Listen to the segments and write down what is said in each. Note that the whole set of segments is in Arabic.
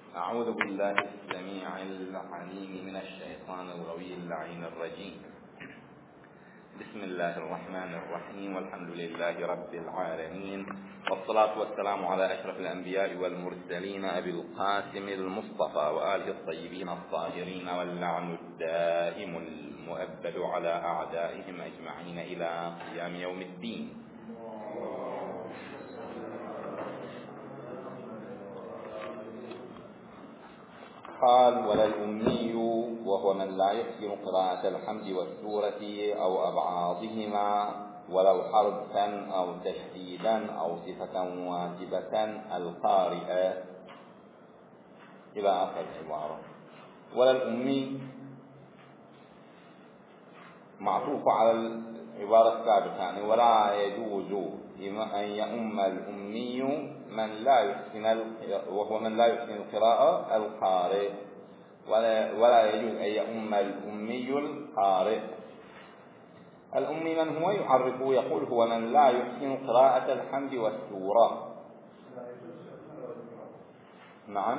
أعوذ بالله السميع العليم من الشيطان الغوي اللعين الرجيم. بسم الله الرحمن الرحيم، والحمد لله رب العالمين، والصلاة والسلام على أشرف الأنبياء والمرسلين أبي القاسم المصطفى وآله الطيبين الطاهرين، واللعن الدائم المؤبد على أعدائهم أجمعين إلى قيام يوم الدين. قال: ولا الأمي وهو من لا يحسن قراءة الحمد والسورة أو أبعاضهما ولو حرفا أو تشديدا أو صفة واجبة القارئ إلى آخر العبارة. ولا الأمي معطوف على العبارة السابقة، يعني ولا يجوز أن يؤم الأمي من لا يحسن وهو من لا يحسن القراءة القارئ، ولا يجوز أن يؤم الأمي القارئ. الأمي من هو؟ يعرفه يقول: هو من لا يحسن قراءة الحمد والسورة. نعم،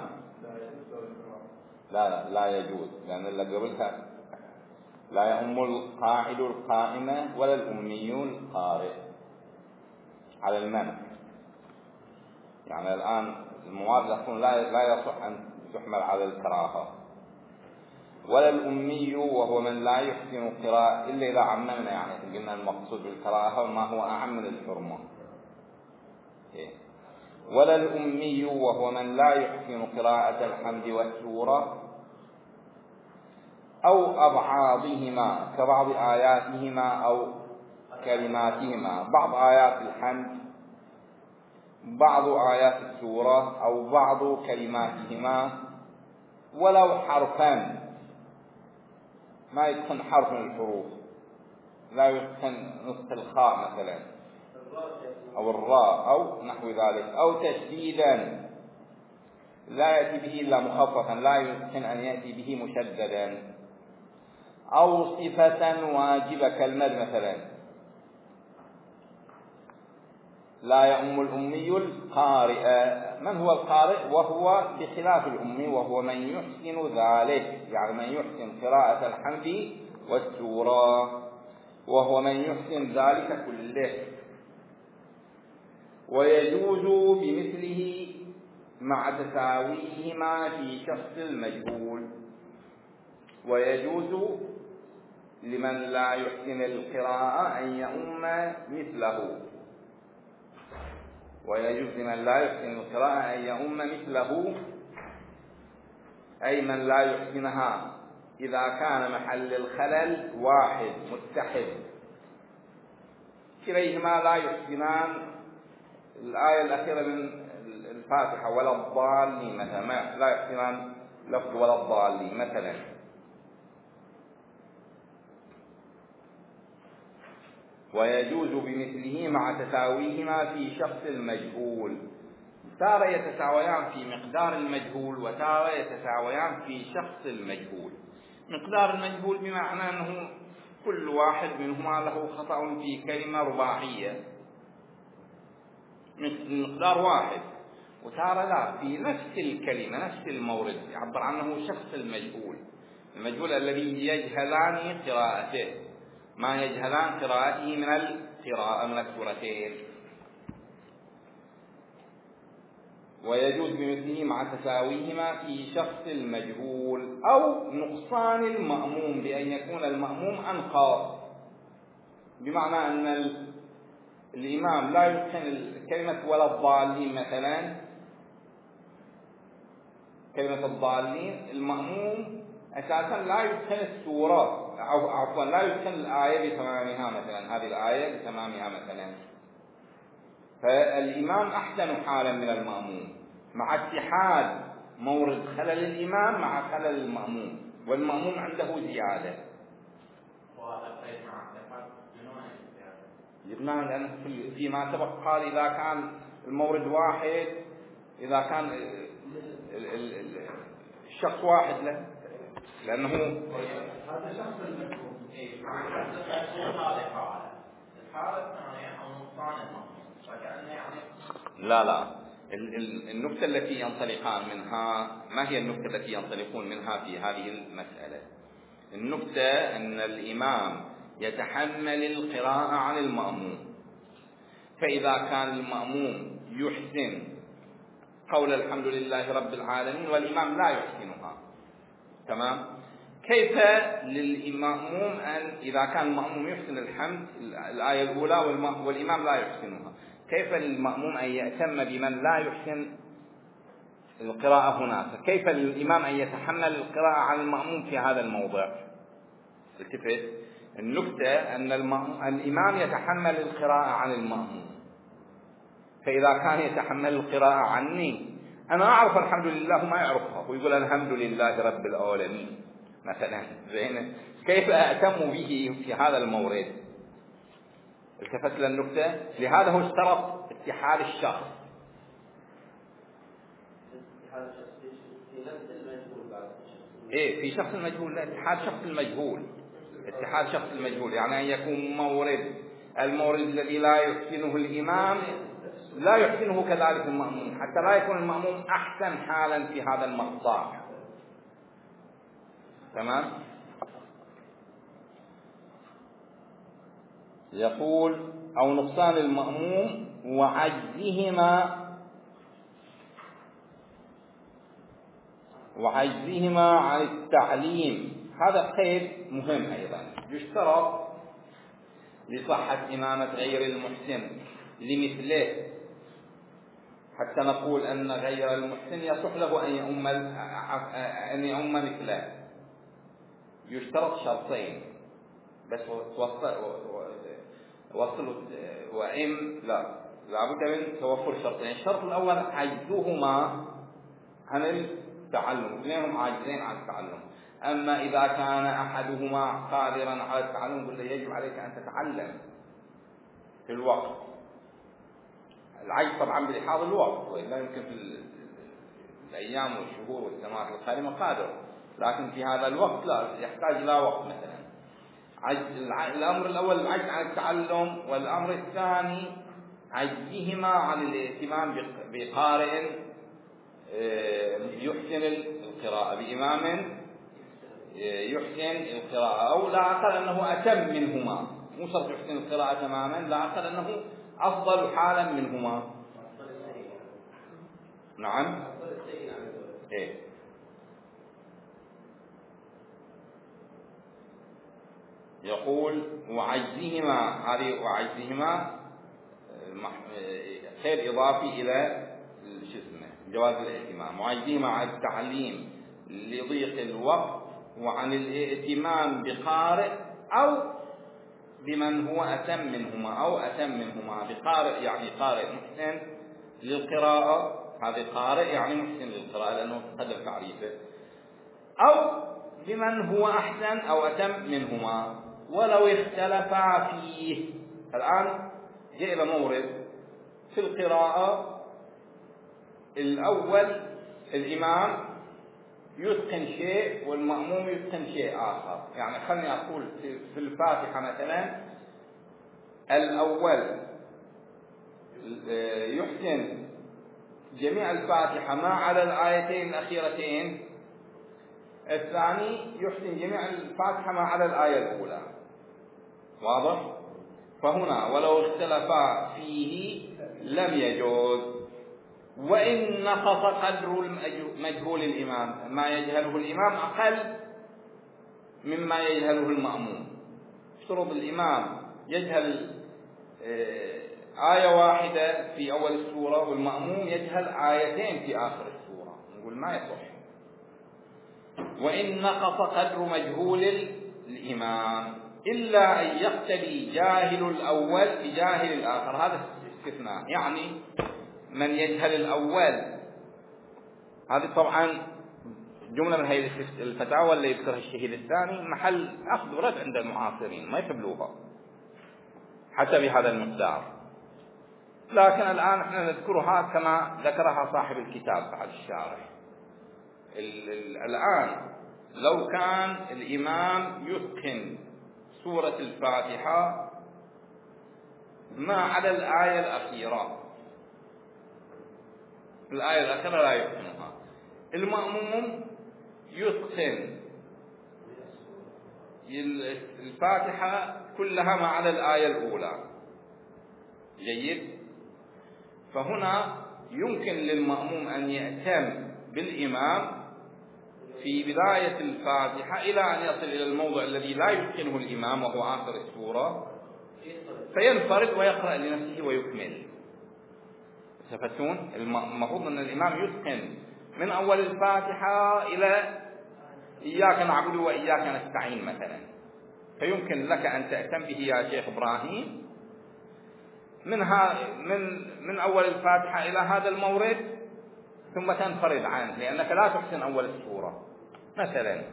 لا يجوز، لأن اللي قبلها لا يؤم القاعد القائمة ولا الأمي القارئ على المنع. يعني الآن الموارد أصلا لا يصح أن تحمل على الكراهة. ولا الأمي وهو من لا يحسن القراءة إلا إذا عممنا، يعني قلنا المقصود بالكراهة ما هو أعم من الحرمة. ولا الأمي وهو من لا يحسن قراءة الحمد والسورة أو أبعاضهما كبعض آياتهما أو كلماتهما، بعض آيات الحمد، بعض آيات السورة، أو بعض كلماتهما، ولو حرفا، ما يتقن حرف من الحروف، لا يتقن نصف الخاء مثلا أو الراء أو نحو ذلك، أو تشديدا لا يأتي به إلا مخففا، لا يمكن أن يأتي به مشددا، أو صفة واجبة كالمد مثلا. لا يؤم الأمي القارئ. من هو القارئ؟ وهو بخلاف الأمي، وهو من يحسن ذلك، يعني من يحسن قراءة الحمد والسورة، وهو من يحسن ذلك كله. ويجوز بمثله مع تساويهما في شخص المجهول. ويجوز لمن لا يحسن القراءة أن يؤم مثله. ويجوز لمن لا يحسن القراءة أن يؤم مثله، أي من لا يحسنها إذا كان محل الخلل واحد متحد، كليهما لا يحسنان الآية الأخيرة من الفاتحة ولا الضالين مثلا، لا يحسنان لفظ ولا الضالين مثلا. ويجوز بمثله مع تساويهما في شخص المجهول. تارة يتساويان في مقدار المجهول، وتارة يتساويان في شخص المجهول. مقدار المجهول بمعنى أنه كل واحد منهما له خطأ في كلمة رباعية، مقدار واحد. وتارة لا، في نفس الكلمة نفس المورد يعبر عنه شخص المجهول، المجهول الذي يجهلان قراءته، ما يجهلان قراءته من القراءة من السورتين. ويجوز بمثله مع تساويهما في شخص المجهول، أو نقصان المأموم، بأن يكون المأموم أنقص، بمعنى أن الإمام لا يتقن كلمة ولا الضالين مثلا، كلمة الضالين، المأموم أساسا لا يتقن السورة، عفوا لا يتقن الآية بتمامها مثلا، هذه الآية بتمامها مثلا. فالإمام أحسن حالا من المأموم، مع اتحاد مورد خلل الإمام مع خلل المأموم، والمأموم عنده زيادة. جبناه لأنه فيما سبق قال إذا كان المورد واحد، إذا كان الشخص واحد له، لأنه هذا شخص المفهوم. الحالة الثانية أو نقصان المفهوم، فكأنه يعني لا النكتة التي ينطلقان منها، ما هي النكتة التي ينطلقون منها في هذه المسألة؟ النكتة أن الإمام يتحمل القراءة عن المأموم، فإذا كان المأموم يحسن قول الحمد لله رب العالمين والإمام لا يحسنها، تمام؟ كيف للمأموم أن إذا كان المأموم يحسن الحمد الآية الأولى والإمام لا يحسنها، كيف للمأموم أن يأتم بمن لا يحسن القراءة هناك؟ كيف للإمام أن يتحمل القراءة عن المأموم في هذا الموضع؟ التفت، النكتة أن الإمام يتحمل القراءة عن المأموم، فإذا كان يتحمل القراءة عني، أنا أعرف الحمد لله ما يعرفها ويقول الحمد لله رب العالمين مثلا، زين، كيف أأتم به في هذا المورد؟ التفت للنكتة. لهذا هو اشترط اتحاد الشخص. في شخص المجهول، لا، اتحاد شخص المجهول. اتحاد شخص المجهول يعني أن يكون المورد الذي لا يحسنه الإمام لا يحسنه كذلك المأموم، حتى لا يكون المأموم أحسن حالا في هذا المقطع، تمام؟ يقول أو نقصان المأموم وعجزهما عن التعليم. هذا قيد مهم أيضا، يشترط لصحة إمامة غير المحسن لمثله، حتى نقول أن غير المحسن يصح له أن يؤم مثله. يشترط شرطين بس وصلوا لابد من توفر شرطين. الشرط الأول عجزهما عن التعلم، اثنينهم عاجزين عن التعلم. أما إذا كان أحدهما قادرا على التعلم قل له يجب عليك أن تتعلم في الوقت. العجز طبعا بلحاظ الوقت، وإلا يمكن في الأيام والشهور والسنوات القادمة قادر، لكن في هذا الوقت لا، يحتاج إلى وقت مثلا. الأمر الأول العجز عن التعلم، والأمر الثاني عجزهما عن الاهتمام بقارئ يحسن القراءة، بإمام يحسن القراءة، أو لا أقل أنه أتم منهما، مو شرط يحسن القراءة تماما، لا أقل أنه أفضل حالا منهما. نعم. يقول وعجزهما، هذه وعجزهما خير إضافي إلى جواز الاهتمام. وعجزهما عن التعليم لضيق الوقت وعن الاهتمام بقارئ أو بمن هو أتم منهما. بقارئ يعني قارئ محسن للقراءة، هذا قارئ يعني محسن للقراءة لأنه تقدم تعريفه، أو بمن هو أحسن أو أتم منهما ولو اختلفا فيه. الآن جاء إلى مورد في القراءة الأول الإمام يتقن شيء والمأموم يتقن شيء آخر. يعني خلني أقول في الفاتحة مثلا الأول يحسن جميع الفاتحة ما عدا الآيتين الأخيرتين، الثاني يحسن جميع الفاتحة ما عدا الآية الأولى. واضح؟ فهنا ولو اختلفا فيه لم يجوز. وإن نقص قدر مجهول الإمام، ما يجهله الإمام أقل مما يجهله المأموم. اشترط الإمام يجهل آية واحدة في أول السورة والمأموم يجهل آيتين في آخر السورة، نقول ما يصح. وإن نقص قدر مجهول الإمام إلا أن يقتدي جاهل الأول بجاهل الآخر. هذا استثناء، يعني من يجهل الأول، هذه طبعا جملة من هذه الفتاوى اللي يذكرها الشهيد الثاني محل أخذ ورد عند المعاصرين، ما يقبلوها حتى بهذا المقدار. لكن الآن احنا نذكرها كما ذكرها صاحب الكتاب بعد الشارح. الآن لو كان الإمام يتقن سورة الفاتحة ما عدا الآية الأخيرة، الآية الأخيرة لا يتقنها. المأموم يتقن الفاتحة كلها ما عدا الآية الأولى. جيد. فهنا يمكن للمأموم أن يأتم بالإمام في بداية الفاتحة إلى أن يصل إلى الموضع الذي لا يتقنه الإمام وهو آخر السورة، فينفرد ويقرأ لنفسه ويكمل. تفتون؟ المفروض أن الإمام يتقن من أول الفاتحة إلى إياك نعبد وإياك نستعين مثلا، فيمكن لك أن تأتم به يا شيخ إبراهيم من أول الفاتحة إلى هذا المورد، ثم تنفرد عنه لأنك لا تحسن أول السورة مثلا.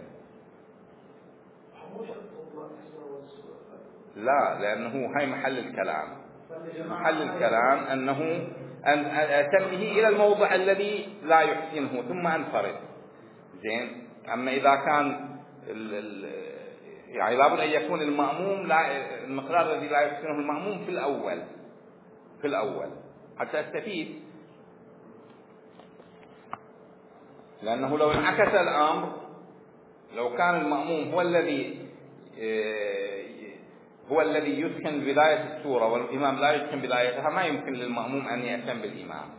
لا، لأنه هاي محل الكلام. محل الكلام أنه أن أتمه إلى الموضع الذي لا يحسنه ثم أنفرد. زين. أما إذا كان يعني لابد أن يكون المأموم المقدار الذي لا يحسنه المأموم في الأول حتى أستفيد. لأنه لو انعكس الأمر، لو كان المأموم هو الذي يتقن بداية السورة والإمام لا يتقن بدايتها، ما يمكن للمأموم أن يأتم بالإمام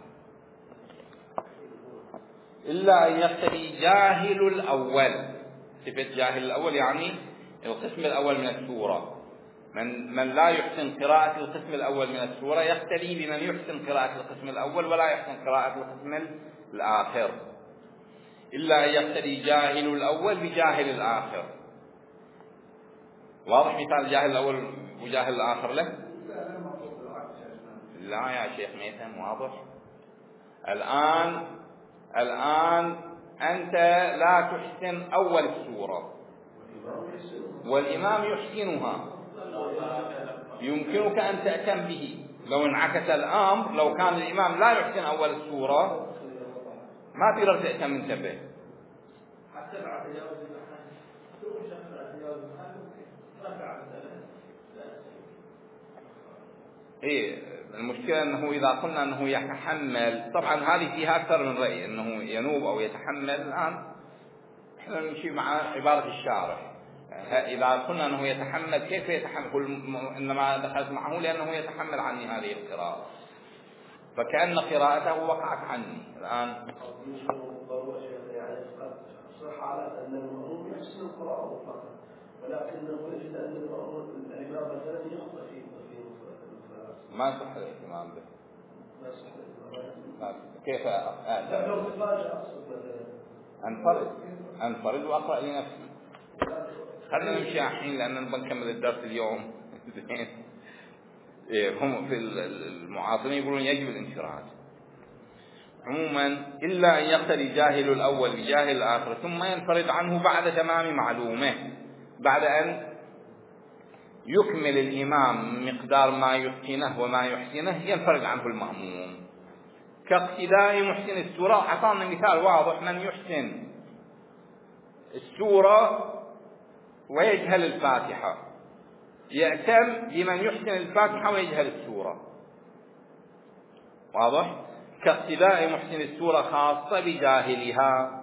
إلا أن يقتدي جاهل الأول. صفة جاهل الأول يعني القسم الأول من السورة. من لا يحسن قراءة القسم الأول من السورة يقتدي بمن يحسن قراءة القسم الأول ولا يحسن قراءة القسم الآخر. إلا أن يقتدي جاهل الأول بجاهل الآخر. واضح مثال جاهل الأول وجاهل الآخر له؟ لا يا شيخ ميثم، واضح. الآن أنت لا تحسن أول السورة والإمام يحسنها، يمكنك أن تأتم به. لو انعكس الأمر، لو كان الإمام لا يحسن أول السورة ما تقدر تأتم انتبه. حتى بعد تجاوز المحل تجاوز المحل رفع إيه المشكلة أنه إذا قلنا أنه يتحمل، طبعا هذه فيها أكثر من رأي أنه ينوب أو يتحمل. الآن إحنا نمشي مع عبارة الشارح. إذا قلنا أنه يتحمل، كيف يتحمل؟ إنما دخلت معه لأنه يتحمل عني هذه القراءة، فكأن قراءته وقعت عني الآن. صح على أن المأموم يحسن القراءة فقط، ولكنه يجد أن الإمام مثلا يخطئ في ما صح الاهتمام به. ما صح الاهتمام. كيف لو تفاجأ أقصد مثلا أنفرد وأقرأ لنفسي. خلينا نمشي الحين لأننا بنكمل الدرس اليوم. هم في المعاصرين يقولون يجب الانفراد. عموما إلا أن يقتدي جاهل الأول بجاهل الآخر ثم ينفرد عنه بعد تمام معلومه، بعد أن يكمل الإمام مقدار ما يتقنه وما يحسنه ينفرد عنه المأموم، كاقتداء محسن السورة. أعطانا مثال واضح: من يحسن السورة ويجهل الفاتحة يأتم بمن يحسن الفاتحة ويجهل السورة. واضح؟ كاقتداء محسن السورة خاصة بجاهلها.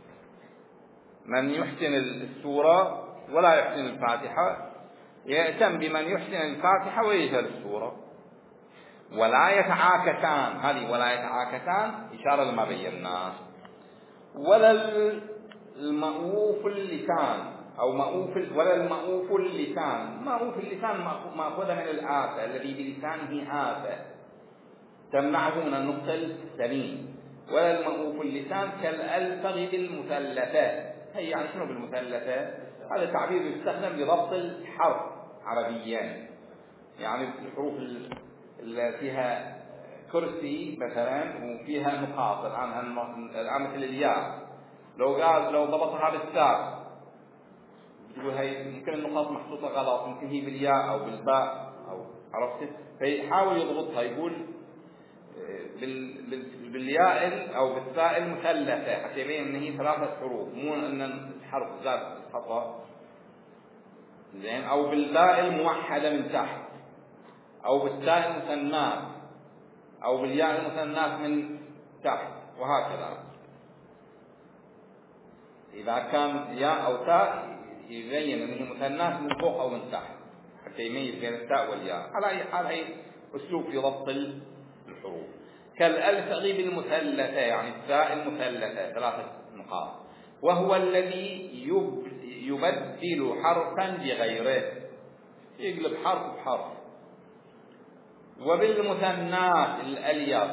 من يحسن السورة ولا يحسن الفاتحة يأتم بمن يحسن الفاتحة ويجهل السورة. ولا يتعاكسان، هذه ولا يتعاكسان إشارة لما بيناه. ولا المؤوف اللسان أو ولا المؤوف اللسان. مؤوف اللسان مأخوذ من الآفة، الذي بلسانه آفة تمنعه من النطق السليم. ولا المؤوف اللسان كالألفغ بالمثلثة. هي يعني شنو بالمثلثة؟ هذا تعبير يستخدم لضبط الحرف عربيا، يعني الحروف اللي فيها كرسي مثلا وفيها نقاط. الآن مثل الياء، لو ضبطها بالتاء تقول هي ممكن النقاط محطوطة غلط، ممكن هي بالياء أو بالباء أو عرفت، فيحاول يضبطها يقول بالياء أو بالتاء المثلثة حتى يبين إن هي ثلاثة حروف، مو إن الحرف زاد خطأ. زين. أو بالباء الموحدة من تحت، أو بالتاء المثنات، أو بالياء المثنات تحت وهكذا. إذا كان ياء أو تاء يبين أنه مثنات من فوق أو من تحت حتى يميز بين التاء والياء. على أي حال هي أسلوب في ضبط الحروف. كالألفغ بالمثلثة، يعني التاء المثلثة 3 نقاط. وهو الذي يبدل حرفا بغيره، يقلب حرف بحرف. وبالمثنات الألياض،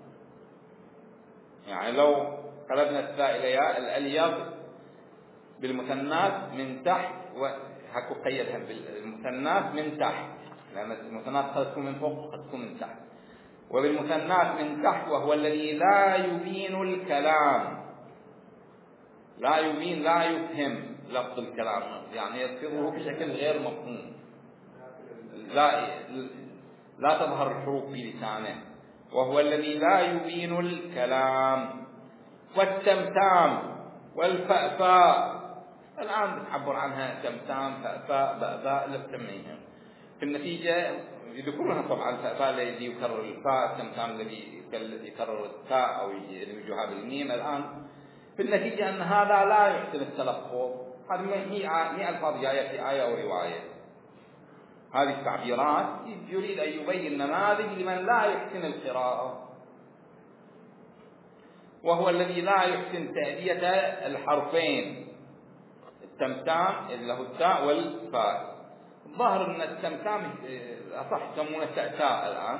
يعني لو قلبنا التاء إلى ياء الألياض بالمثنات من تحت، وهكو قيدها بالمثنات من تحت، لأن المثنات قد تكون من فوق وقد تكون من تحت. وبالمثنات من تحت، وهو الذي لا يبين الكلام، لا يبين لا يفهم لفظ الكلام، يعني يذكره بشكل غير مفهوم، لا تظهر الحروف في لسانه. وهو الذي لا يبين الكلام. والتمتام والفأفاء، الآن بتعبر عنها تمتام، فأفاء، بأباء، لفتميهم. في النتيجة يذكرونها طبعا الفأفاء الذي يكرر الفاء، التمتام الذي يكرر التاء أو يجوها بالميم. الآن في النتيجة أن هذا لا يحسن التلفظ. هذه هي ألفاظ جاية في آية أو رواية. هذه التعبيرات يريد أن يبين نماذج لمن لا يحسن القراءة. وهو الذي لا يحسن تأدية الحرفين، التمتام اللي له التاء والفاء. الظاهر أن التمتام أصح يسمونه تاء الآن،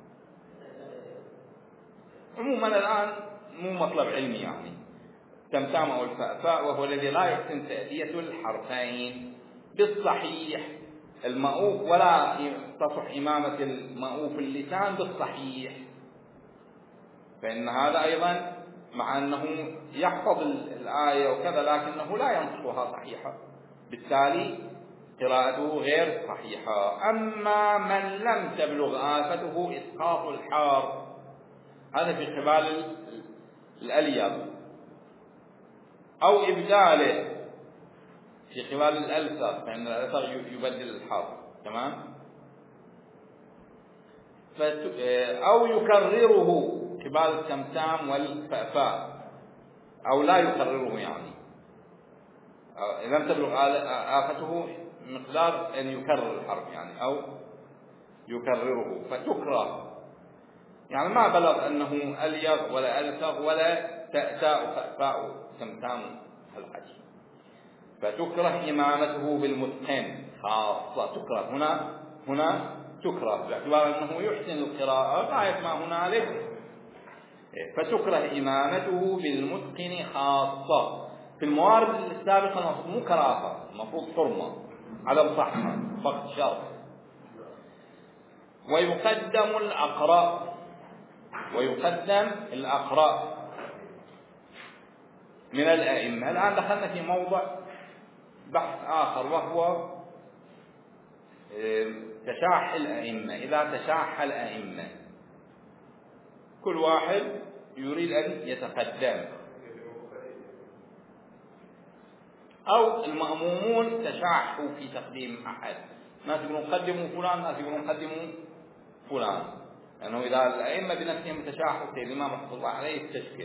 عموما الآن مو مطلب علمي يعني التمتام أو الفاء. وهو الذي لا يحسن تأدية الحرفين بالصحيح المؤوف، ولا تصح إمامة المؤوف اللسان بالصحيح، فإن هذا أيضا مع أنه يحفظ الآية وكذا لكنه لا ينطقها صحيحة، بالتالي قراءته غير صحيحة. أما من لم تبلغ آفته إسقاط الحار، هذا في قبال الألياض، أو إبداله في قبال الألفغ، فإن الألفغ يبدل الحرف، تمام. أو يكرره قبال التمتام والفأفاء، أو لا يكرره، يعني إذا لم تبلغ آفته مقدار أن يكرر الحرف يعني، أو يكرره فتكره، يعني ما بلغ أنه أليغ ولا ألفغ ولا تاء فأفاء تمتام الحديث، فتكره إمامته بالمتقن خاصة. تكره هنا تكره باعتبار أنه يحسن القراءة غاية ما هنالك، فتكره إمامته بالمتقن خاصة. في الموارد السابقة المفروض مو كراهة، المفروض حرمة، عدم صحة، فقط شرط. ويقدم الأقرأ من الأئمة. الآن دخلنا في موضع بحث آخر، وهو تشاح الأئمة. إذا تشاح الأئمة كل واحد يريد أن يتقدم، أو المأمومون تشاحوا في تقديم أحد، ناس يقولون قدموا فلان، ناس يقولون قدموا فلان، لأنه إذا الأئمة بنفسهم تشاحوا الإمام رحمة الله عليه يستشكل.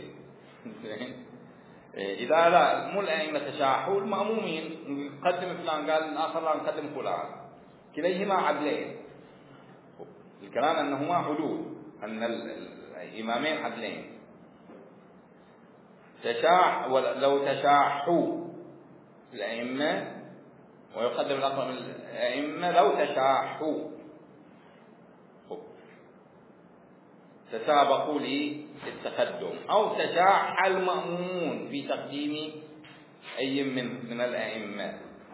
إذا لا مو الأئمة تشاحوا، المأمومين نقدم فلان قال الآخر لا نقدم فلان، كليهما عدلين. الكلام أنهما عدول، أن الإمامين عدلين. لو تشاحوا الأئمة ويقدم الأقرب من الأئمة، لو تشاحوا تسابقوا للتقدم، أو تشاح المأمون في تقديم أي من الأئمة.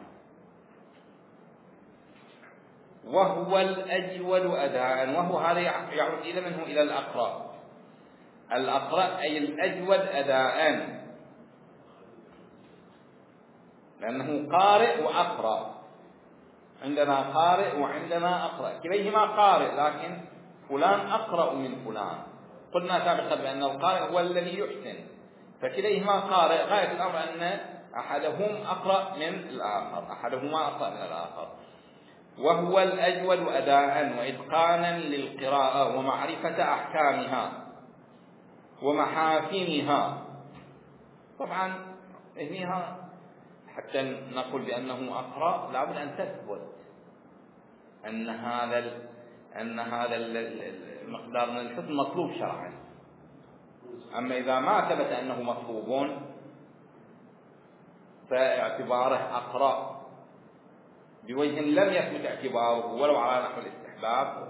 وهو الأجود أداء، وهو هذا يعود إلى منه إلى الأقرأ أي الأجود أداء، لأنه قارئ وأقرأ. عندنا قارئ وعندنا أقرأ، كليهما قارئ، لكن فلان أقرأ من فلان. قلنا سابقا بأن القارئ هو الذي يحسن، فكليهما قارئ. غاية الأمر أن أحدهما أقرأ من الآخر. وهو الأجود أداء وإتقانا للقراءة ومعرفة أحكامها. ومحاسنها. طبعا هنا حتى نقول بأنه أقرأ لابد أن تثبت أن هذا المقدار من الحفظ مطلوب شرعا. أما إذا ما ثبت أنه مطلوب فاعتباره أقرأ بوجه لم يثبت اعتباره ولو على نحو الاستحباب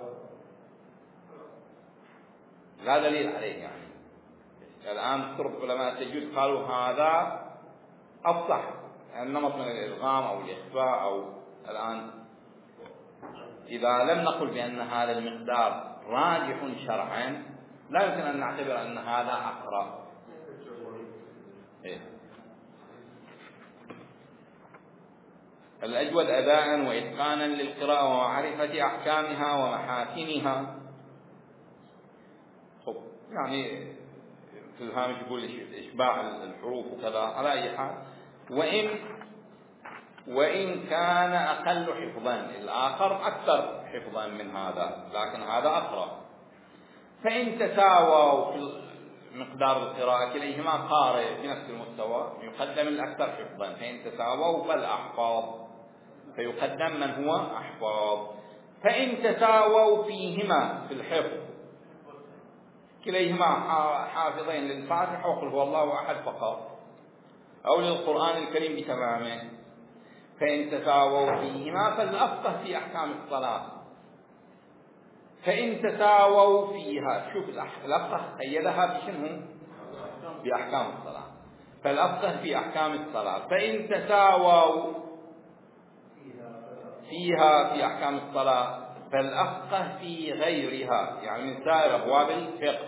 لا دليل عليه. يعني الآن طرق علماء التجويد قالوا هذا أفصح النمط من الإدغام أو الإخفاء. أو الآن إذا لم نقل بأن هذا المقدار راجح شرعا لا يمكن أن نعتبر أن هذا أقرأ. الأجود أداء وإتقانا للقراءة ومعرفة أحكامها ومحاسنها. يعني في الهامش يقول إشباع الحروف وكذا على أي حال. وإن كان أقل حفظا، الآخر أكثر حفظا من هذا لكن هذا أقرأ. فإن تساووا في مقدار القراءة كليهما قارئ في نفس المستوى يقدم الأكثر حفظا. فإن تساووا فالأحفاظ فيقدم من هو أحفاظ. فإن تساووا فيهما في الحفظ كليهما حافظين للفاتحة وقل هو الله أحد فقط أو للقرآن الكريم بتمامه، فإن تساووا فيهما فالأفقه في أحكام الصلاة. فإن تساووا فيها، شوف الأفقه قيدها بشنو؟ بأحكام الصلاة. فالأفقه في أحكام الصلاة. فإن تساووا فيها في أحكام الصلاة فالأفقه في غيرها، يعني من سائر أبواب الفقه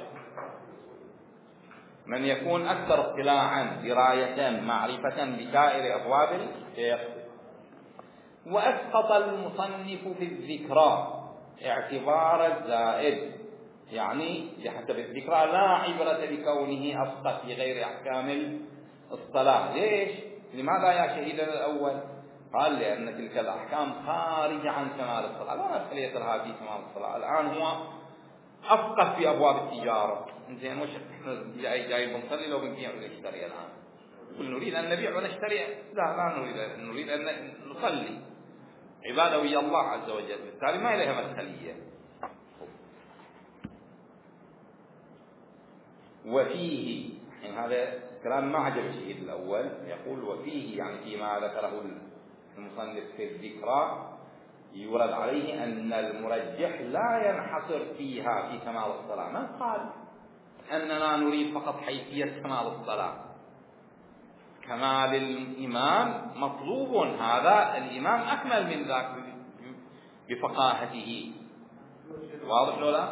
من يكون أكثر اطلاعا دراية معرفة بسائر أبواب الفقه. وأسقط المصنف في الذكرى اعتبار الزائد، يعني بحسب الذكرى لا عبرة بكونه أسقط في غير أحكام الصلاة. ليش؟ لماذا يا شهيدنا الأول؟ قال لأن تلك الأحكام خارجة عن كمال الصلاة، لا نفسية لها في كمال الصلاة. الآن هو أفقه في أبواب التجارة. إنزين وش إحنا جاي بنصلي لو بنبيع ونشتري الآن؟ قل نريد أن نبيع ونشتري؟ لا نريد أن نصلي عبادة ويا الله عز وجل، بالتالي ما إليها مدخلية. وفيه، يعني هذا كلام ما عجب الشهيد الأول، يقول وفيه يعني فيما ذكره المصنف في الذكرى يورد عليه أن المرجح لا ينحصر فيها في كمال الصلاة. من قال أننا نريد فقط حيثية كمال الصلاة؟ كمال الإمام مطلوب، هذا الإمام أكمل من ذاك بفقاهته، واضح ولا؟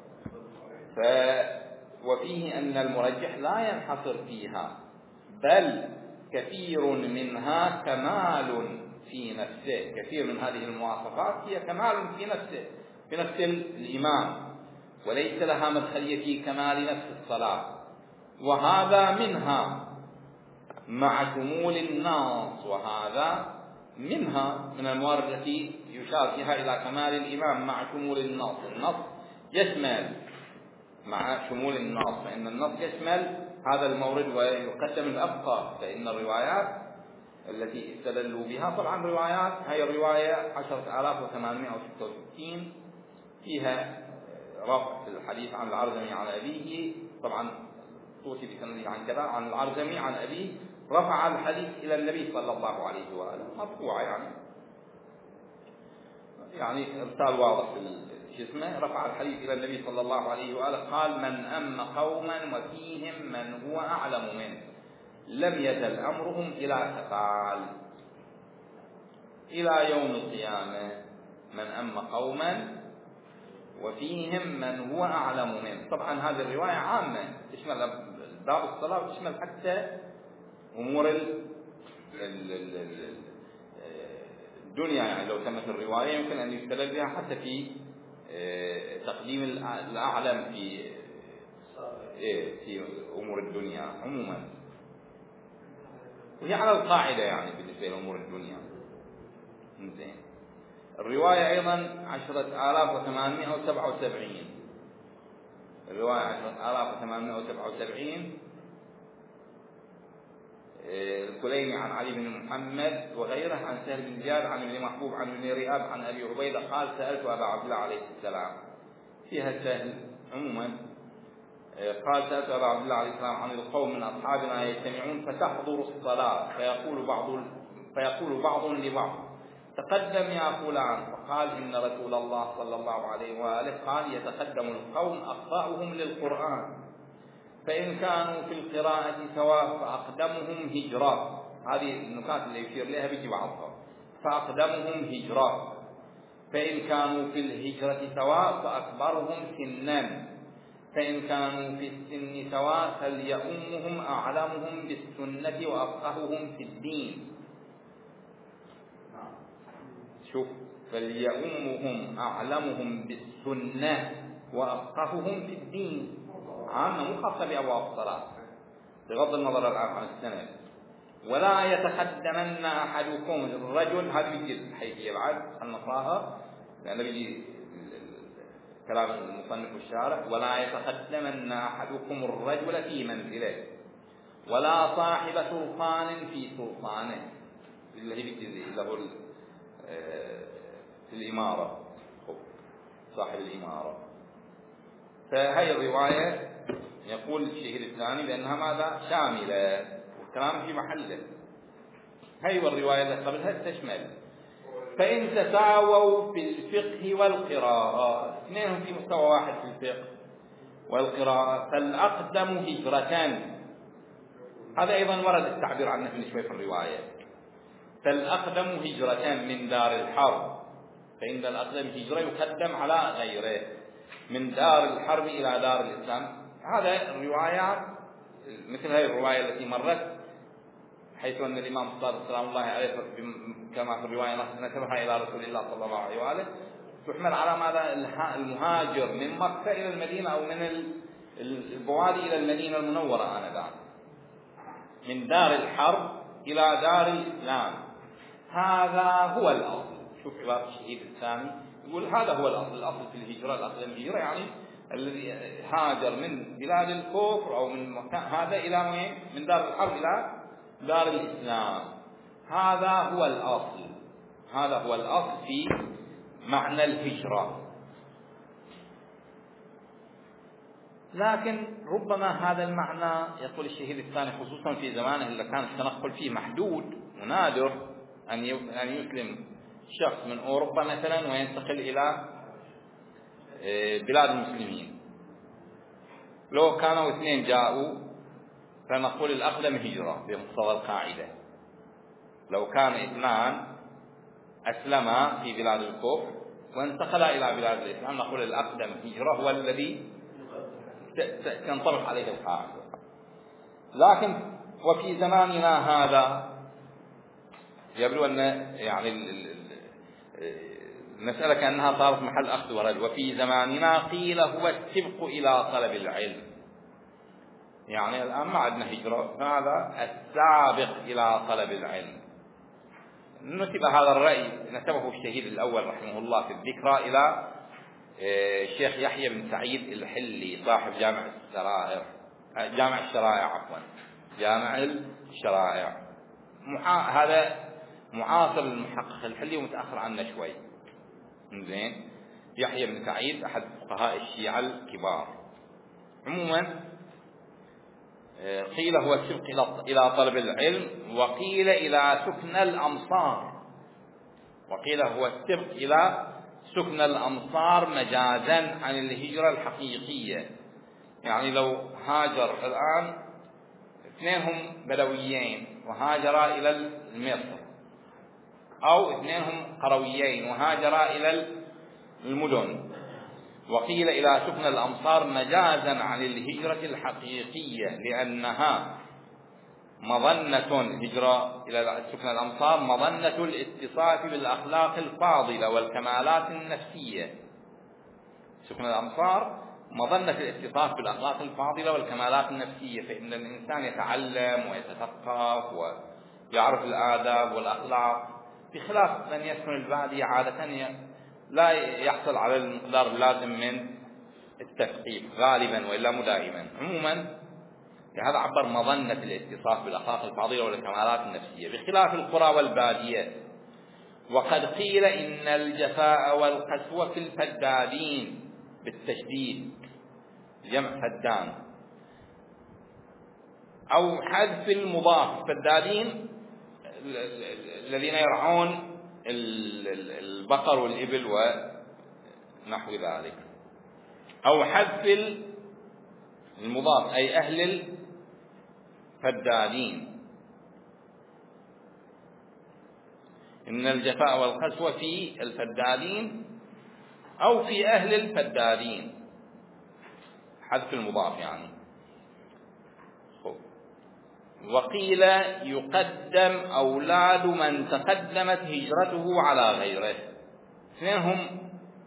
وفيه أن المرجح لا ينحصر فيها بل كثير منها كمال في نفسه. كثير من هذه المواصفات هي كمال في نفسه، في نفس الإمام، وليس لها مدخلية في كمال نفس الصلاة. وهذا منها مع شمول النص، وهذا منها من الموارد التي يشار فيها إلى كمال الإمام مع شمول النص. النص يشمل مع شمول النص، فإن النص يشمل هذا المورد ويقدم الأبقى. فإن الروايات التي استدلوا بها طبعا روايات، هي الرواية 10866 فيها رفع في الحديث عن العرزمي عن أبيه، طبعا توصي بسنده عن كذا عن العرزمي عن أبيه، رفع الحديث إلى النبي صلى الله عليه وآله مرفوعة، يعني إرسال واضح في اسمه. رفع الحديث إلى النبي صلى الله عليه وآله قال من أم قوما وفيهم من هو أعلم منه لم يزل أمرهم إلى تقال إلى يوم القيامة. من أم قوما وفيهم من هو أعلم منه. طبعا هذه الرواية عامة تشمل باب الصلاة وتشمل حتى أمور الدنيا. يعني لو تمت الرواية يمكن أن يستدل بها حتى في تقديم الأعلم في أمور الدنيا عموما، وهي على القاعدة يعني بالنسبة لأمور الدنيا. زين. الرواية أيضا 10877 الرواية 10877 الكليني عن علي بن محمد وغيره عن سهل بن زياد عن ابن محبوب عن ابن رياب عن أبي عبيدة قال سألت أبا عبد الله عليه السلام، فيها سهل عموما، قال سألت أبا عبد الله عليه السلام عن القوم من أصحابنا يجتمعون فتحضر الصلاة فيقول بعض لبعض تقدم يا فلان، فقال إن رسول الله صلى الله عليه وآله قال يتقدم القوم أقرأهم للقرآن، فإن كانوا في القراءة سواء فأقدمهم هجرة. هذه النكات اللي يشير لها بيجي بعضها. فأقدمهم هجرة، فإن كانوا في الهجرة سواء فأكبرهم سنا، فإن كانوا في السن سواء فليؤمهم أعلمهم بالسنة وأفقههم في الدين. شوف، فليؤمهم أعلمهم بالسنة وأفقههم في الدين، عامة مو خاصة بأبواب الصلاة بغض النظر الآن عن السنة. ولا يتقدمن أحدكم الرجل، هذه بيجي الحيثية بعد نقراها لأن بيجي كلام المصنف والشارح. ولا يتقدمن أحدكم الرجل في منزله ولا صاحب سلطان في سلطانه، اللي هي بيجي له في الإمارة، صاحب الإمارة. فهي الرواية يقول الشيخ الإسلامي بأنها ماذا؟ شاملة، والكلام في محله. هي والرواية اللي قبلها تشمل. فإن تساووا في الفقه والقراءة، اثنينهم في مستوى واحد في الفقه والقراءة، فالأقدم هجرة. هذا أيضا ورد التعبير عنه في شوي في الرواية. فالأقدم هجرة من دار الحرب، فإن الأقدم هجرة يقدم على غيره من دار الحرب إلى دار الإسلام. هذا الروايات مثل هذه الرواية التي مرت، حيث أن الإمام الصادق سلام الله عليه كما في الرواية نسبها إلى رسول الله صلى الله عليه وآله، تحمل على ماذا؟ المهاجر من مكة إلى المدينة أو من البوادي إلى المدينة المنورة آنذاك، من دار الحرب إلى دار الإسلام. هذا هو الأصل. شوف عبارة الشهيد الثاني يقول هذا هو الأصل في الهجرة. الأصل الهجرة يعني الذي هاجر من بلاد الكفر أو من مكان هذا إلى وين؟ من دار الحرب إلى دار الإسلام. هذا هو الأصل، هذا هو الأصل في معنى الهجرة. لكن ربما هذا المعنى يقول الشهيد الثاني خصوصا في زمانه اللي كان التنقل فيه محدود ونادر، أن يسلم شخص من أوروبا مثلا وينتقل إلى بلاد المسلمين. لو كانوا اثنين جاءوا فنقول الأقدم هجرة بمقتضى القاعدة. لو كان اثنان أسلما في بلاد الكفر وانتقلا إلى بلاد الإسلام نقول الأقدم هجرة هو الذي تنطبق عليه القاعدة. لكن وفي زماننا هذا يبدو أن يعني المسألة كأنها صارت محل أخذ ورد. وفي زماننا قيل هو السبق إلى طلب العلم، يعني الآن ما عندنا هجرة، هذا السابق إلى طلب العلم. نسب هذا الرأي، نسبه الشهيد الأول رحمه الله في الذكرى إلى الشيخ يحيى بن سعيد الحلي صاحب جامع الشرائع. هذا معاصر المحقق الحلي ومتأخر عنه شوي. زين، يحيى بن سعيد أحد فقهاء الشيعة الكبار. عموما قيل هو السبق إلى طلب العلم، وقيل إلى سكن الأمصار، وقيل هو السبق إلى سكن الأمصار مجازا عن الهجرة الحقيقية. يعني لو هاجر الآن اثنينهم بدويين وهاجرا إلى مصر، أو اثنينهم قرويين وهاجرا إلى المدن، وقيل إلى سكن الأمصار مجازا عن الهجرة الحقيقية، لأنها مظنة هجرة إلى سكن الأمصار مظنة الاتصاف بالأخلاق الفاضلة والكمالات النفسية. سكن الأمصار مظنة الاتصاف بالأخلاق الفاضلة والكمالات النفسية، فإن الإنسان يتعلم ويتثقف ويعرف الآداب والأخلاق، بخلاف من يسكن البادية عادة لا يحصل على المقدار اللازم من التثقيف غالبا وإلا مو دائما. عموما لهذا عبر مظنة الاتصاف بالأخلاق الفاضلة والكمالات النفسية بخلاف القرى والبادية. وقد قيل إن الجفاء والقسوة في الفدادين بالتشديد جمع فدان، أو حذف المضاف. فدادين الذين يرعون البقر والإبل ونحو ذلك، أو حذف المضاف أي أهل الفدادين. إن الجفاء والقسوة في الفدادين أو في أهل الفدادين، حذف المضاف يعني. وقيل يقدم أولاد من تقدمت هجرته على غيره. اثنينهم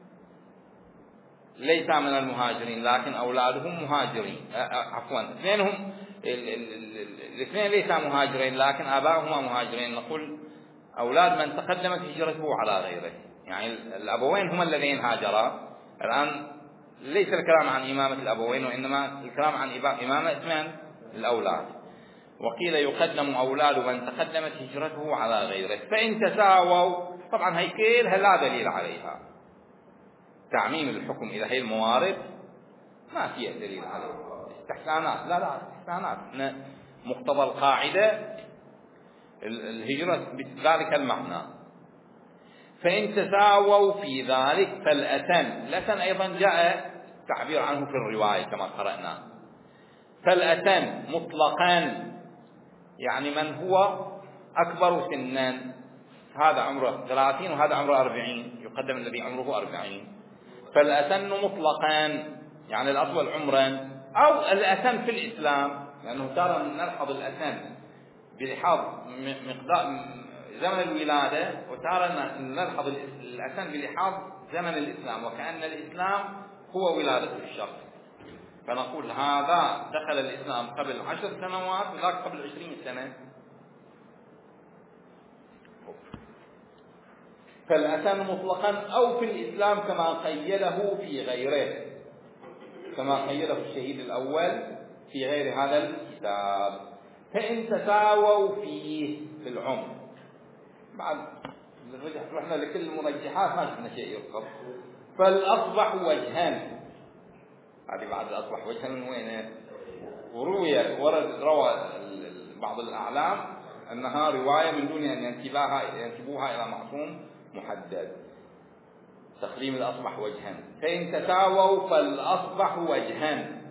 ليس من المهاجرين لكن أولادهم مهاجرين، عفوا اثنينهم الاثنين ليس مهاجرين لكن آباؤهما مهاجرين، نقول أولاد من تقدمت هجرته على غيره، يعني الأبوين هم الذين هاجرا. الآن ليس الكلام عن إمامة الأبوين وإنما الكلام عن إمامة اثنين الأولاد. وقيل يقدم أولاد من تقدمت هجرته على غيره، فإن تساووا، طبعا هي كلها لا دليل عليها، تعميم الحكم إلى هي الموارد ما فيها دليل عليها، استحسانات، لا استحسانات، مقتضى القاعدة الهجرة بذلك المعنى. فإن تساووا في ذلك فالأتن أيضا جاء تعبير عنه في الرواية كما قرأنا، فالأتن مطلقا يعني من هو أكبر سنا، هذا عمره 30 وهذا عمره 40، يقدم الذي عمره 40. فالأتن مطلقا يعني الأطول عمرا، أو الأتن في الإسلام، لأنه ترى نلحظ الأتن بلحاظ مقدار زمن الولادة، وترى نلحظ الأتن بلحاظ زمن الإسلام، وكأن الإسلام هو ولادة الشخص. فنقول هذا دخل الإسلام قبل 10 سنوات وذاك قبل 20 سنة. فالأتم مطلقا أو في الإسلام كما قيده في غيره، كما قيده الشهيد الأول في غير هذا الكتاب. فإن تساووا فيه في العمر، بعد رحنا لكل المرجحات ما شفنا شيء يرقب. فالأصبح وجهان، هذه بعد الأصبح وجها من وين؟ روى بعض الأعلام أنها رواية من دون أن ينسبوها إلى معصوم محدد. تقديم الأصبح وجها. فإن تساووا فالأصبح وجها.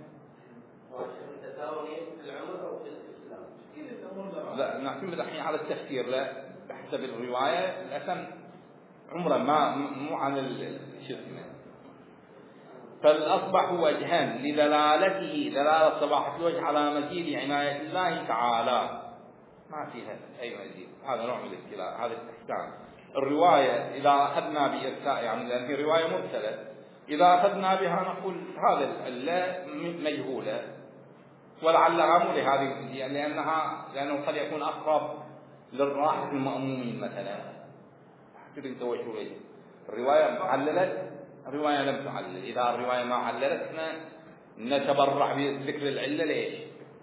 لا نعتمد الحين على التفسير، لا بحسب الرواية الأسم عمره مو عن الشركة. فالأصبح وجها لدلالته دلالة صباحة الوجه على مزيد عناية الله تعالى، ما فيها أي مزيد. هذا نوع من الاستلاء، هذا استحسان. الرواية إذا أخذنا بإرساء يعني لأن في رواية مرسلة، إذا أخذنا بها نقول هذا العلة مجهولة ولعلها مو لهذه، لأنه قد يكون أقرب للراحة المأمومين مثلا. كيف انت وشو الرواية عللت، الرواية لم تعلل. إذا الرواية ما عللت احنا نتبرع بذكر العلة. ليش؟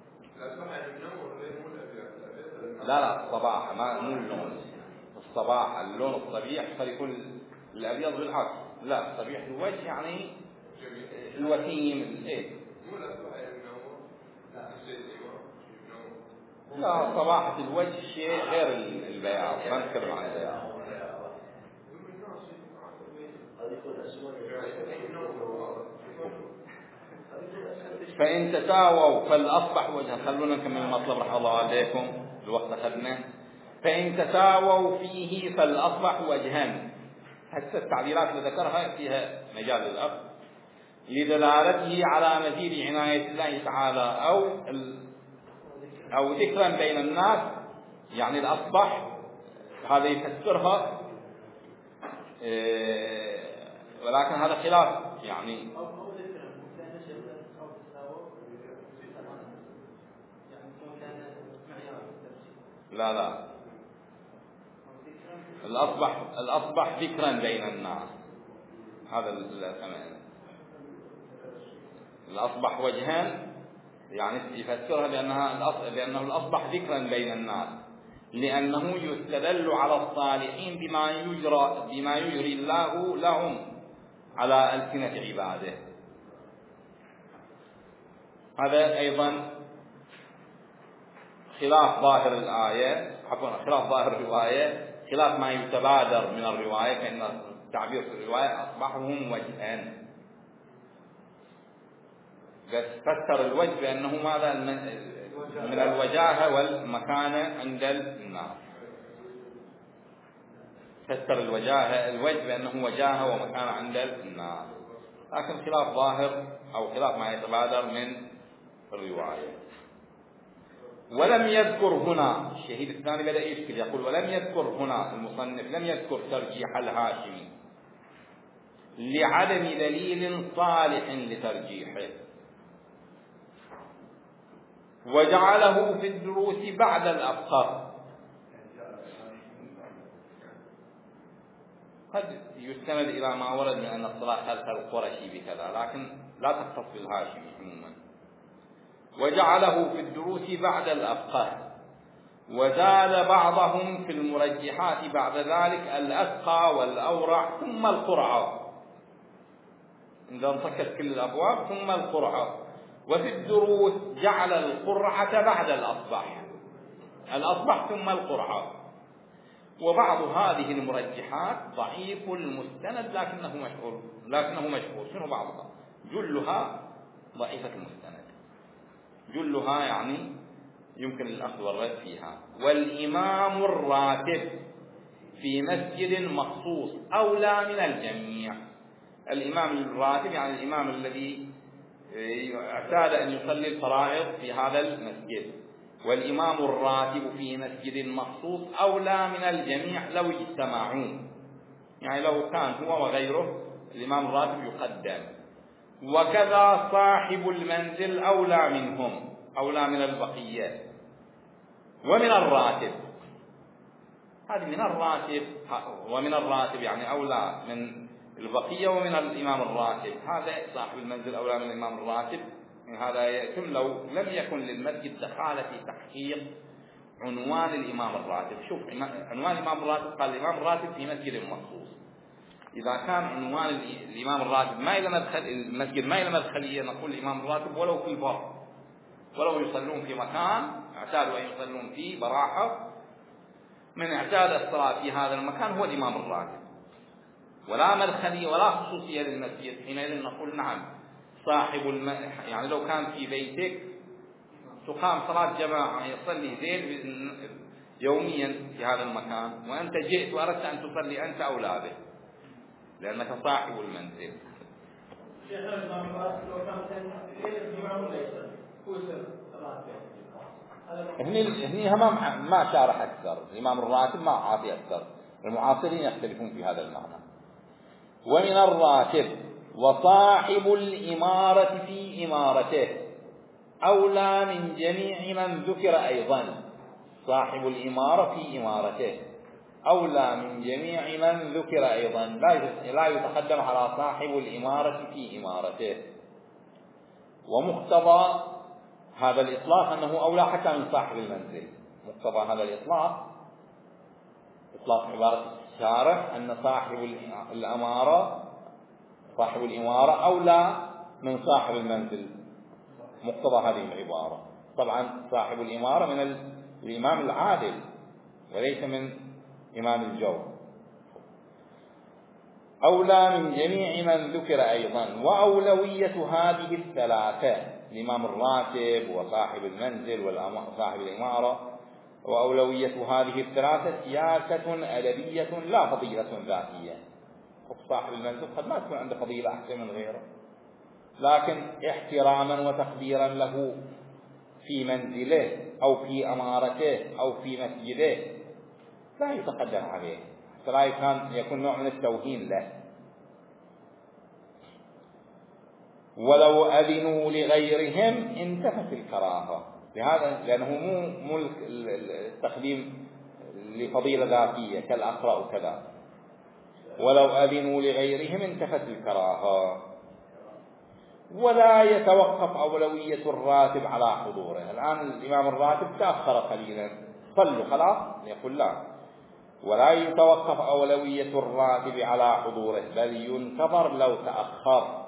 لا الصباح مو اللون، الصباح اللون الصبيح قد يكون الأبيض بالعكس. لا صبيح الوجه يعني الوسيم. لا صباحة الوجه شيء غير البياض، ما نتكلم عن البياض. فإن تساووا فالأصبح وجها. خلونا نكمل المطلب رحمه الله عليكم، الوقت أخذنا. فإن تساووا فيه فالأصبح وجها. حتى التعبيرات اللي ذكرها فيها مجال للأخذ لدلالته على مزيد عناية الله تعالى أو ذكرا بين الناس، يعني الأصبح هذا يفسرها، ولكن هذا خلاف يعني. لا الأصبح ذكرا بين الناس، هذا الثمن. الأصبح وجها يعني يفسرها بأنه الأصبح ذكرا بين الناس، لأنه يستدل على الصالحين بما يجري الله لهم على ألسنة عباده. هذا أيضا خلاف ظاهر الآية، خلاف ظاهر الرواية، خلاف ما يتبادر من الرواية، فإن تعبير في الرواية أصبحهم وجها، فسر الوجه بأنه ماذا من الوجاهة والمكانة عند الناس، فسر الوجه بأنه وجاهة ومكانة عند الناس، لكن خلاف ظاهر أو خلاف ما يتبادر من الرواية. ولم يذكر هنا الشهيد الثاني بدأ يشكل، يقول ولم يذكر هنا المصنف لم يذكر ترجيح الهاشمي لعدم دليل صالح لترجيحه، وجعله في الدروس بعد الأفقه. قد يستند إلى ما ورد من أن الصلاة خلف القرشي بكذا، لكن لا تختص بالهاشمي عموما. وجعله في الدروس بعد الأفقه، وزاد بعضهم في المرجحات بعد ذلك الأسقى والأورع ثم القرعة، إذا انصكت كل الأبواب ثم القرعة. وفي الدروس جعل القرعة بعد الأصبح ثم القرعة. وبعض هذه المرجحات ضعيف المستند لكنه مشهور. شنو بعضها؟ جلها ضعيفة المستند، جلها يعني يمكن الأخذ والرد فيها. والإمام الراتب في مسجد مخصوص أولى من الجميع. الإمام الراتب يعني الإمام الذي اعتاد أن يصلي الفرائض في هذا المسجد، والإمام الراتب في مسجد مخصوص أولى من الجميع لو اجتمعوا، يعني لو كان هو وغيره الإمام الراتب يقدم. وكذا صاحب المنزل أولى منهم، أولى من البقية. ومن الراتب، هذه من الراتب ومن الراتب يعني أولى من البقية ومن الإمام الراتب. هذا صاحب المنزل أولى من الإمام الراتب، هذا يتم لو لم يكن للمسجد دخالة في تحقيق عنوان الإمام الراتب. شوف عنوان الإمام الراتب، قال الإمام الراتب في مسجد مخصوص. إذا كان عنوان الإمام الراتب ما إلى مدخل المسجد، ما إلى مدخلية، نقول الإمام الراتب ولو في البر، ولو يصلون في مكان اعتادوا أن يصلون فيه براحة، من اعتاد الصلاة في هذا المكان هو الإمام الراتب، ولا مدخلية ولا خصوصية للمسجد. حينئذ نقول نعم صاحب يعني لو كان في بيتك تقام صلاة جماعة يصلي زيد يوميا في هذا المكان، وأنت جئت وأردت أن تصلي أنت أولى به لأنك صاحب المنزل. هني ما شارح أكثر، الإمام الراتب ما عاطي أكثر، المعاصرين يختلفون في هذا المعنى. ومن الراتب وصاحب الإمارة في إمارته أولى من جميع من ذكر أيضا. صاحب الإمارة في إمارته أولى من جميع من ذكر أيضا، لا يتقدم على صاحب الإمارة في إمارته. ومقتضى هذا الإطلاق أنه أولى حتى من صاحب المنزل. مقتضى هذا الإطلاق، إطلاق عبارة الشارح أن صاحب الإمارة أولى من صاحب المنزل، مقتضى هذه العبارة. طبعا صاحب الإمارة من الإمام العادل وليس من إمام الجور. أولى من جميع من ذكر أيضا. وأولوية هذه الثلاثة، الإمام الراتب وصاحب المنزل وصاحب الإمارة، وأولوية هذه الثلاثة سياسة أدبية لا فضيلة ذاتية. صاحب المنزل قد ما تكون عنده فضيلة أحسن من غيره، لكن احتراما وتقديرا له في منزله أو في أمارته أو في مسجده لا يتقدم عليه، فلا يكون نوع من التوهين له. ولو أذنوا لغيرهم انتفت الكراهة، لأنه مو التقديم لفضيلة ذاتية كالأقرأ وكذا. ولو أذنوا لغيرهم انتفت الكراهة. ولا يتوقف أولوية الراتب على حضوره. الآن الإمام الراتب تأخر قليلا، صلوا خلاص، يقول لا، ولا يتوقف أولوية الراتب على حضوره، بل ينتظر لو تأخر،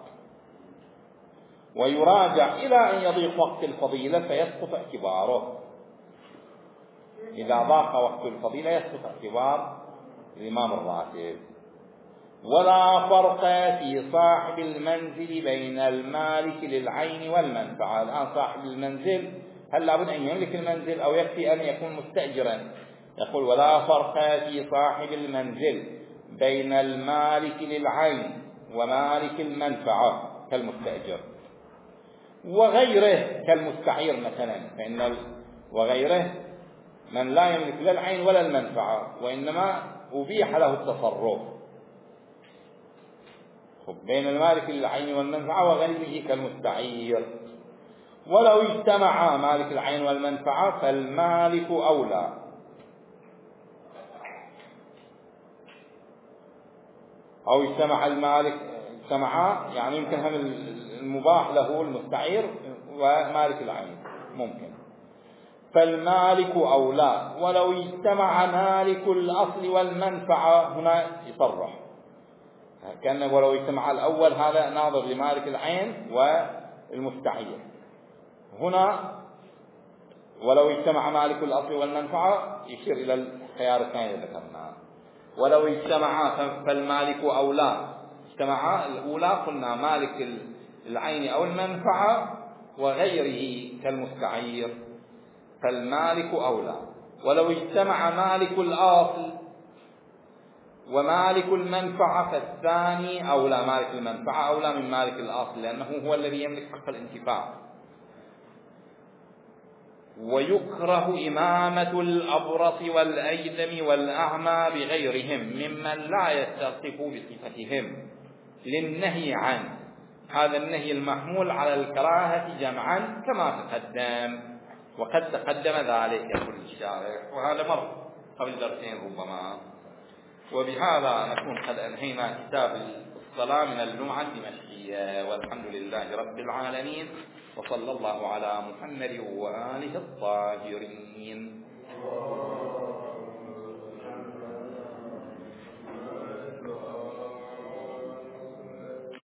ويراجع إلى أن يضيق وقت الفضيلة فيسقط اعتباره. إذا ضاق وقت الفضيلة يسقط اعتبار الإمام الراتب. ولا فرق في صاحب المنزل بين المالك للعين والمنفعة. الآن صاحب المنزل هل لابد أن يملك المنزل أو يكفي أن يكون مستأجرا؟ يقول ولا فرق في صاحب المنزل بين المالك للعين ومالك المنفعة كالمستأجر وغيره كالمستعير مثلا، وغيره من لا يملك لا العين ولا المنفعة وإنما أبيح له التصرف. بين المالك للعين والمنفعة وغيره كالمستعير. ولو اجتمع مالك العين والمنفعة فالمالك أولى. أو اجتمع يعني يمكن هم المباح له المستعير ومالك العين ممكن، فالمالك أولى. ولو اجتمع مالك الأصل والمنفعة، هنا يصرح كأنه ولو اجتمع الأول هذا ناظر لمالك العين والمستعير، هنا ولو اجتمع مالك الأصل والمنفعة يشير إلى الخيار الثاني الذي ذكرناه. ولو اجتمع فالمالك أولى. اجتمع الأولى قلنا مالك العين أو المنفعة وغيره كالمستعير، فالمالك أولى. ولو اجتمع مالك الأصل ومالك المنفعة فالثاني أولى. مالك المنفعة أولى من مالك الأصل لأنه هو الذي يملك حق الانتفاع. ويكره إمامة الأبرص والأيدم والأعمى بغيرهم ممن لا يتصف بصفتهم للنهي عنه. هذا النهي المحمول على الكراهة جمعا كما تقدم، وقد تقدم ذلك يقول الشارح، وهذا مر قبل درسين ربما. وبهذا نكون قد أنهينا كتاب الصلاة من اللمعة الدمشقية، والحمد لله رب العالمين، وصلى الله على محمد وآله الطاهرين.